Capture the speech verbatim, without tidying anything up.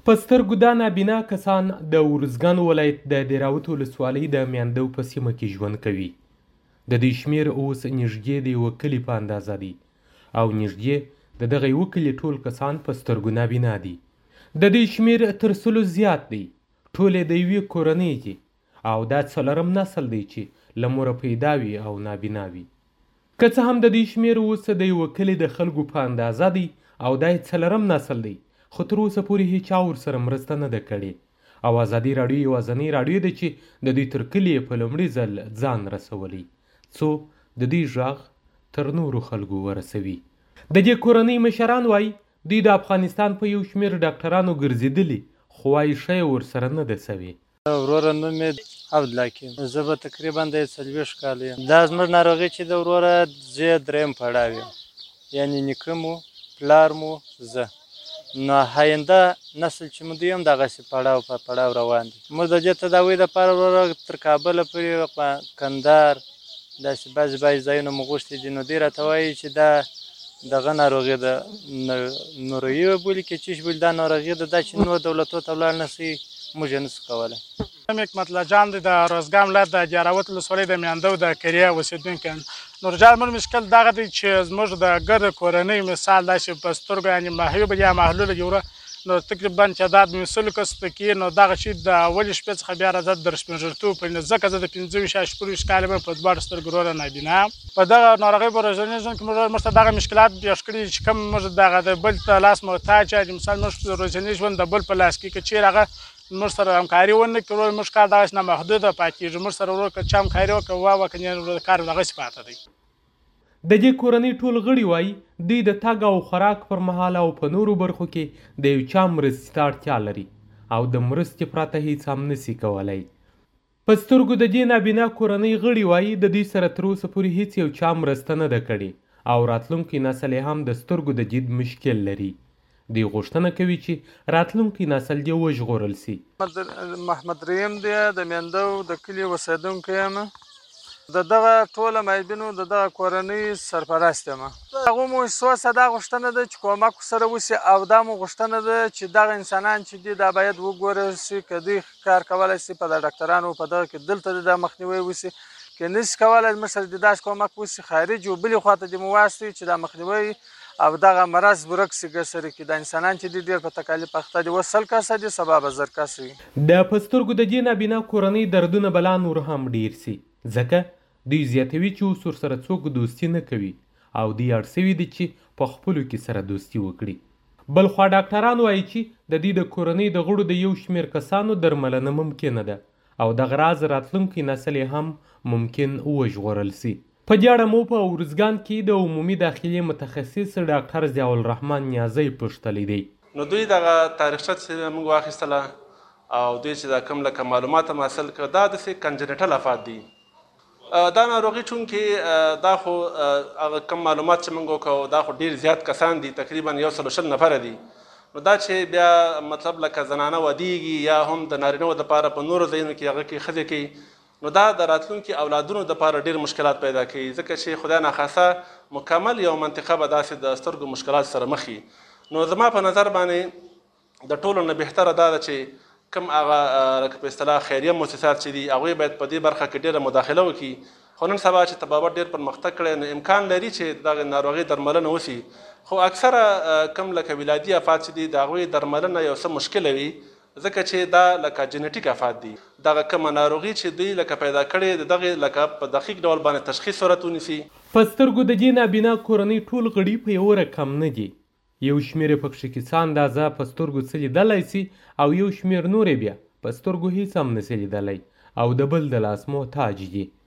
په سترګو دا نابینا کسان د ارزګان ولایت د دیراوت ولسوالۍ د میاندو په سیمه کې ژوند کوي. د دوی شمېر اوس نږدې د یوه کلي په اندازه دی او نږدې د دغه یوه کلي ټول کسان په سترګو نابینا دي. د دوی شمېر تر سلو زیات دی. ټول یې د یوې کورنۍ دي او دا څلورم نسل دی چې له موره پیدا وي او نابینا وي. که څه هم د دوی شمېر اوس د یوه کلي د خلکو په اندازه دی او دا یې څلورم نسل دی، خو تر اوسه پورې هیچا ورسره مرسته نه ده کړې او ازادي راډیو یوازنۍ راډیو ده چې د دوی تر کلي یې په لومړي ځل ځان رسولی څو د دوی غږ تر نورو خلکو ورسوي. د دې کورنۍ مشران وایي دوی د افغانستان په یو شمېر ډاکټرانو ګرځېدلي، خو وایي ښه یې ورسره نه ده سوې. وروره نوم یې عبدالحکیم، زه به تقریبا د څلوېښت کاله یم. دا زموږ ناروغي چې د وروره زه درېیم پړاو یم، یعنې نیکه مو پلار مو زه، نو آینده نسل چې موږ هم دغسې پړاو په پړاو روان دي. موږ د دې تداوۍ دپاره وروره تر کابله پورې کندهار داسې بعضې بعضې ځایونه مو غوښتي دي. نو دوی راته وایي چې دا دغه ناروغي ده، نورویي بولي که چیش بولي، دا ناروغي ده، دا چې نور دولتو ته ولاړ نه شي موږ یې نشو کولی. نوم حکمت الله جان دی، د روزګان ولایت د دیراوت ولسوالۍ د میاندو د کریه اوسېدونکی یم. نورجان موږ مشکل دغه دی چې زموږ د ګرده کورنۍ مثال داسې په سترګو یعنې محیوب یا محلوله جوړه، نو تقریبا تعداد مې سلو کسو ته کېږي. نو دغه شي د اولې شپې څخه بیا راځه در سپینږیرتوب پورې، ځکه زه د پنځه ویشت یا شپږ کاله یم په دواړو سترګو وروره نابینا یم. په دغه ناروغۍ په ورځني ژوند کې موږ ته دغه مشکلات پیښ کړي چې کوم موږ دغه د بل ته لاس محتاج یو، مثال موږ ورځني ژوند د بل په لاس کې که چېرې هغه موږ سره همکاري ونه کړي، ورور موږ کار دغسې نامحدوده پاتې کېږي. موږ سره ورور که چا همکاري وکړه وا وکړه کار دغسې پاته دی. د دې کورنۍ ټول غړي وایي دوی د تګ او خوراک پر مهال او په نورو برخو کې د یو چا مرستې ته اړتیا لري او د مرستې پرته هیڅ هم نسي کولی. په سترګو د دې نابینا کورنۍ غړي وایي د دوی سره تر اوسه پورې هیڅ یو چا مرسته نه ده کړې او راتلونکی نسل یې هم د سترګو د دید مشکل لري. دوی غوښتنه کوي چې راتلونکی نسل دې وژغورل سي. محمد رحیم دی، د میاندو د کلي اوسېدونکی یم. د دغه ټوله معیبینو د دغه کورنۍ سرپرست یم. هغو مو سوسه دا غوښتنه ده چې کومک سره وسي او دا مو غوښتنه ده چې دغه انسانان چې دي دا باید وګورل سي، که دوی کار کولی سي په د ډاکټرانو په دغه کې دلته د دا مخنیوی وسي، که نسي کولی موږ سره د داسې کومک وسي خارج و بلې خواته دې مو واستوي چې دا مخنیوی او دغه مرض ورک سي ګسرې کې. دا انسانان چې دي ډېر په تکالیف اخته دي، اوس سل کسه دي سبا به زر کسه وي. د په سترګو د دې نابینا کورنۍ دردونه به لا نور هم ډېر سي، ځکه دوی زیاتوي چې اوس ورسره څوک دوستي نه کوي او دوی اړ سوي دي چې په خپلو کې سره دوستي وکړي. بلخوا ډاکټران وایي چې د دې د کورنۍ د غړو د یو شمېر کسانو درملنه ممکنه ده او دغه راز راتلونکی نسل یې هم ممکن وژغورل سي. په دې اړه مو په ارزګان کې د عمومي داخلي متخصص ډاکټر ضیاءالرحمن نیازی پوښتلی دی. نو دوی دغه تاریخچه چې موږ واخیستله او دوی چې دا کوم لکه معلومات هم حاصل کړه، دا داسې کنجنټل افات دي. دا ناروغي چونکې دا خو هغه کوم معلومات چې موږ وکړو دا خو ډېر زیات کسان دي، تقریبا یو سل شل نفره دي. نو دا چې بیا مطلب لکه زنانه ودیږي یا هم د نارینهو دپاره په نورو ځایونو کې هغه کې ښځې کوي، نو دا د راتلونکي اولادونو دپاره ډېر مشکلات پیدا کوي، ځکه چې خدای ناخواسته مکمل یو منطقه به داسې د سترګو مشکلات سره مخ وي. نو زما په نظر باندې د ټولو نه بهتره دا ده چې کوم هغه لکه په اصطلاح خیریه مؤسسات چې دي هغوی باید په دې برخه کې ډېره مداخله وکړي. خو نن سبا چې طبابت ډېر پرمختګ کړی، نو امکان لري چې دغه ناروغۍ درملنه وسي، خو اکثره کوم لکه ولادي افات چې دي د هغوی درملنه یو څه مشکله وي، ځکه چې دا لکه جنیټیک افات دي. دغه کومه ناروغي چې دوی لکه پیدا کړې د دغې لکه په دقیق ډول باندې تشخیص صورت ونیسي. په سترګو د دې نابینا کورنۍ ټول غړي په یو رقم نه دي. یو شمېر یې پکښې کې څه اندازه په سترګو څه لیدلی سي او یو شمېر نور یې بیا په سترګو هیڅ هم نسي لیدلی او د بل د لاس محتاج دي.